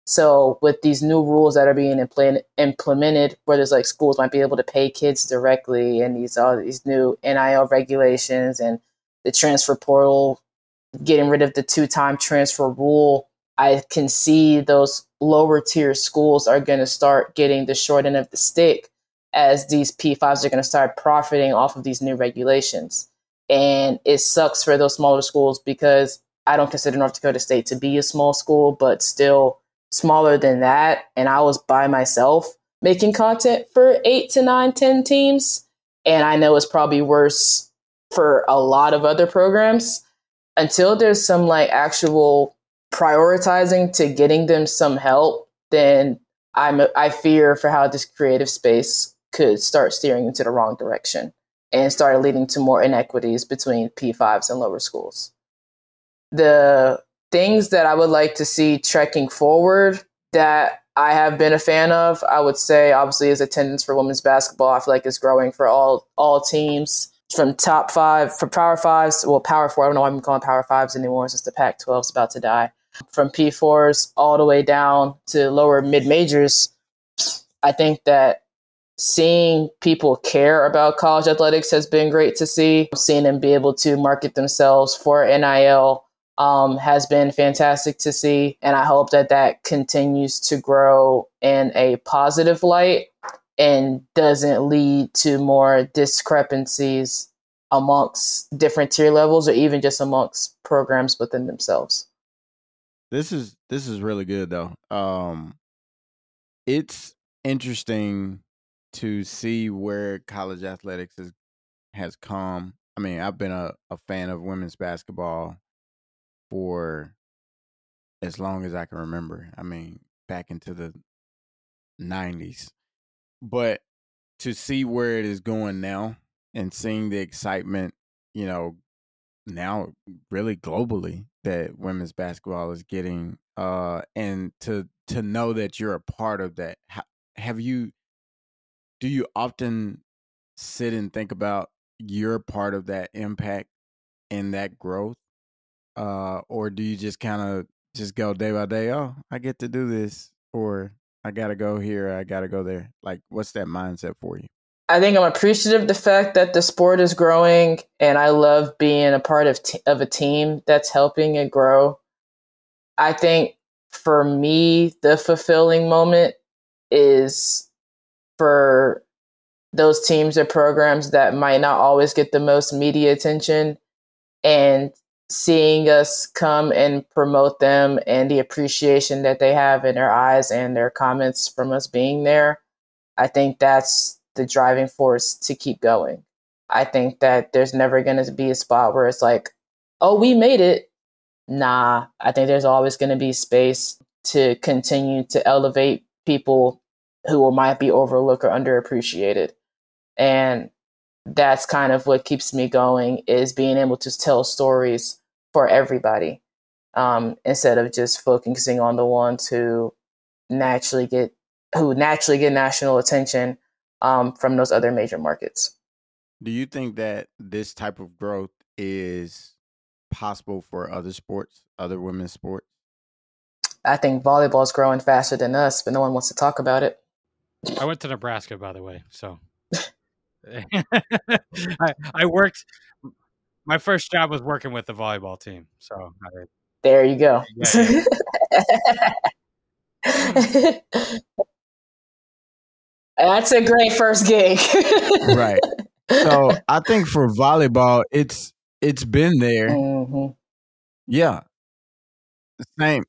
[SPEAKER 3] So with these new rules that are being implemented, where there's like schools might be able to pay kids directly, and all these new NIL regulations and the transfer portal, getting rid of the 2-time transfer rule, I can see those lower tier schools are going to start getting the short end of the stick as these P5s are going to start profiting off of these new regulations. And it sucks for those smaller schools because I don't consider North Dakota State to be a small school, but still smaller than that. And I was by myself making content for 8 to 9, 10 teams. And I know it's probably worse for a lot of other programs. Until there's some like actual prioritizing to getting them some help, then I fear for how this creative space could start steering into the wrong direction and start leading to more inequities between P5s and lower schools. The things that I would like to see trekking forward that I have been a fan of, I would say obviously is attendance for women's basketball. I feel like it's growing for all teams. From top 5, for Power 5s, well, Power 4, I don't know why I'm calling Power 5s anymore since the Pac-12 is about to die. From P4s all the way down to lower mid-majors, I think that seeing people care about college athletics has been great to see. Seeing them be able to market themselves for NIL has been fantastic to see. And I hope that that continues to grow in a positive light and doesn't lead to more discrepancies amongst different tier levels or even just amongst programs within themselves.
[SPEAKER 2] This is really good though. It's interesting to see where college athletics has come. I mean, I've been a fan of women's basketball for as long as I can remember. I mean, back into the 90s. But to see where it is going now and seeing the excitement, now really globally that women's basketball is getting, and to know that you're a part of that. Do you often sit and think about you're part of that impact and that growth? Or do you just kind of just go day by day? Oh, I get to do this, or I got to go here, I got to go there. Like, what's that mindset for you?
[SPEAKER 3] I think I'm appreciative of the fact that the sport is growing, and I love being a part of a team that's helping it grow. I think for me, the fulfilling moment is for those teams or programs that might not always get the most media attention, and seeing us come and promote them and the appreciation that they have in their eyes and their comments from us being there. I think that's the driving force to keep going. I think that there's never going to be a spot where it's like, oh, we made it. Nah, I think there's always going to be space to continue to elevate people who might be overlooked or underappreciated. And that's kind of what keeps me going, is being able to tell stories for everybody, instead of just focusing on the ones who naturally get national attention, from those other major markets.
[SPEAKER 2] Do you think that this type of growth is possible for other sports, other women's sports?
[SPEAKER 3] I think volleyball is growing faster than us, but no one wants to talk about it.
[SPEAKER 1] I went to Nebraska, by the way, so I worked. My first job was working with the volleyball team, so
[SPEAKER 3] there you go.
[SPEAKER 1] Yeah.
[SPEAKER 3] That's a great first gig.
[SPEAKER 2] Right. So I think for volleyball, it's been there.
[SPEAKER 3] Mm-hmm.
[SPEAKER 2] Yeah. Same.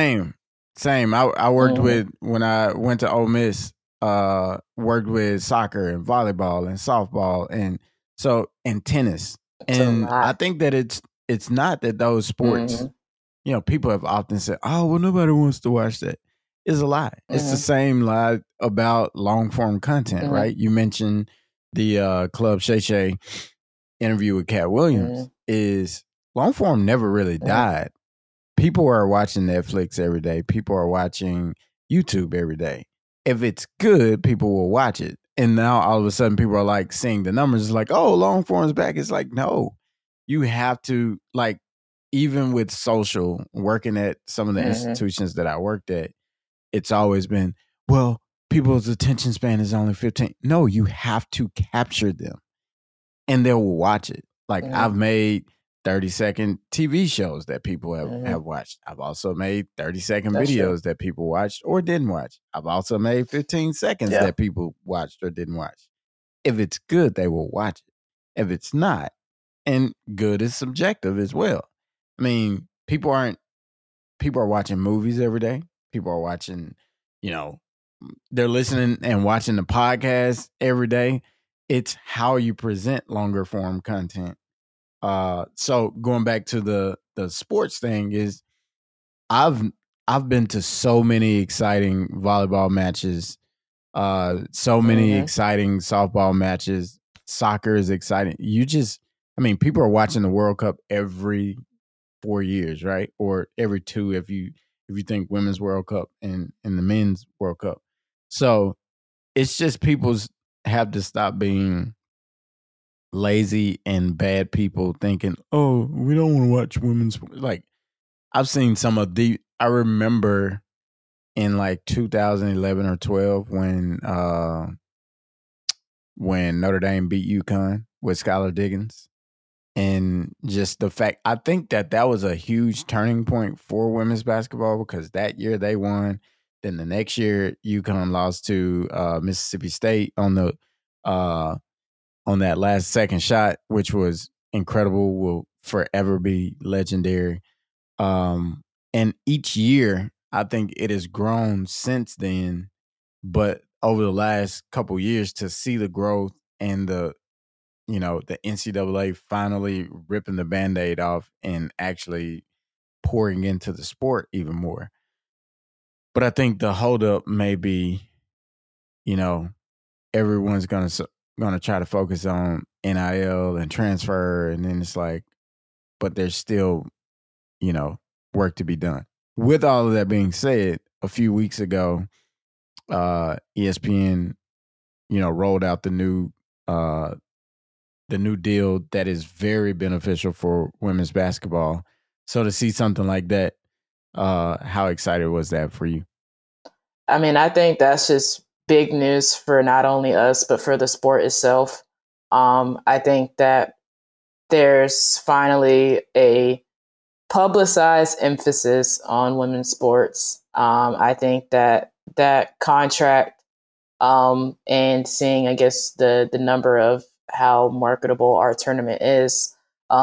[SPEAKER 2] I worked with, when I went to Ole Miss, worked with soccer and volleyball and softball and tennis. And I think that it's not that those sports, people have often said, oh, well, nobody wants to watch that. It's a lie. It's the same lie about long form content, right? You mentioned the Club Shay Shay interview with Cat Williams. Is long form never really died. People are watching Netflix every day. People are watching YouTube every day. If it's good, people will watch it. And now all of a sudden people are like seeing the numbers. It's like, oh, long form's back. It's like, no, you have to, like, even with social, working at some of the institutions that I worked at, it's always been, well, people's attention span is only 15. No, you have to capture them and they will watch it. Like, I've made 30-second TV shows that people have watched. I've also made 30-second videos that people watched or didn't watch. I've also made 15 seconds that people watched or didn't watch. If it's good, they will watch it. If it's not, and good is subjective as well. I mean, people are watching movies every day. People are watching, they're listening and watching the podcast every day. It's how you present longer form content. So going back to the sports thing, is I've been to so many exciting volleyball matches, so many exciting softball matches. Soccer is exciting. People are watching the World Cup every 4 years, right? Or every 2 if you think Women's World Cup and the Men's World Cup. So it's just people's have to stop being lazy and bad people thinking, oh, we don't want to watch women's. Like, I've seen some of I remember in like 2011 or 12 when Notre Dame beat UConn with Skylar Diggins. And just the fact, I think that was a huge turning point for women's basketball, because that year they won. Then the next year, UConn lost to Mississippi State on that last second shot, which was incredible, will forever be legendary. And each year, I think it has grown since then. But over the last couple years, to see the growth and the NCAA finally ripping the Band-Aid off and actually pouring into the sport even more. But I think the holdup may be, everyone's going to try to focus on NIL and transfer. And then it's like, but there's still, work to be done. With all of that being said, a few weeks ago, ESPN, rolled out the new deal that is very beneficial for women's basketball. So to see something like that, how excited was that for you?
[SPEAKER 3] I mean, I think that's just big news for not only us, but for the sport itself. I think that there's finally a publicized emphasis on women's sports. I think that contract, and seeing, I guess, the number of how marketable our tournament is,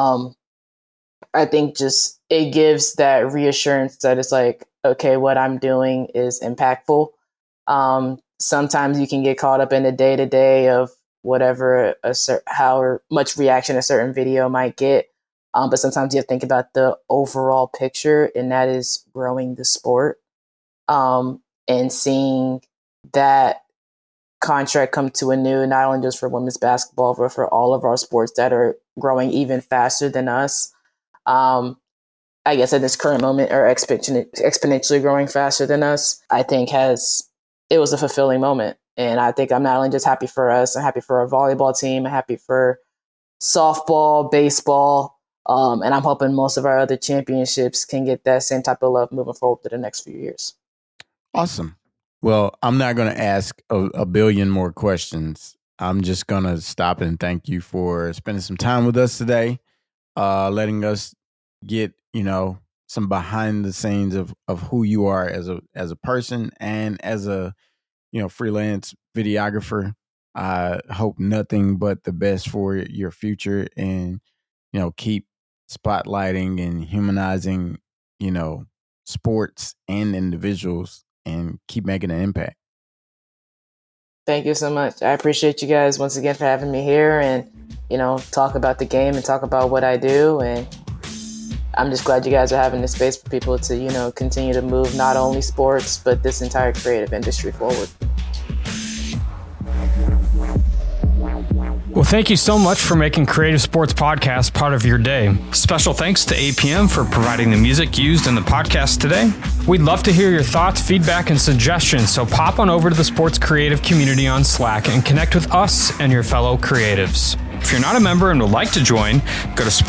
[SPEAKER 3] I think just it gives that reassurance that it's like, okay, what I'm doing is impactful. Sometimes you can get caught up in the day-to-day of whatever how much reaction a certain video might get. But sometimes you have to think about the overall picture, and that is growing the sport. And seeing that contract come to a new, not only just for women's basketball, but for all of our sports that are growing even faster than us. I guess at this current moment are exponentially growing faster than us, I think it was a fulfilling moment. And I think I'm not only just happy for us, I'm happy for our volleyball team, I'm happy for softball, baseball, and I'm hoping most of our other championships can get that same type of love moving forward to the next few years.
[SPEAKER 2] Awesome. Well, I'm not going to ask a billion more questions. I'm just going to stop and thank you for spending some time with us today, letting us get, some behind the scenes of who you are as a person and as a, freelance videographer. I hope nothing but the best for your future and, keep spotlighting and humanizing, sports and individuals and keep making an impact.
[SPEAKER 3] Thank you so much. I appreciate you guys once again for having me here and, talk about the game and talk about what I do. And I'm just glad you guys are having this space for people to, continue to move not only sports, but this entire creative industry forward.
[SPEAKER 1] Well, thank you so much for making Creative Sports Podcast part of your day. Special thanks to APM for providing the music used in the podcast today. We'd love to hear your thoughts, feedback, and suggestions, so pop on over to the sports creative community on Slack and connect with us and your fellow creatives. If you're not a member and would like to join, go to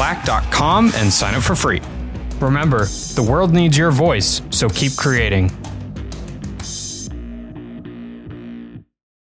[SPEAKER 1] sportscreativeslack.com and sign up for free. Remember, the world needs your voice, so keep creating.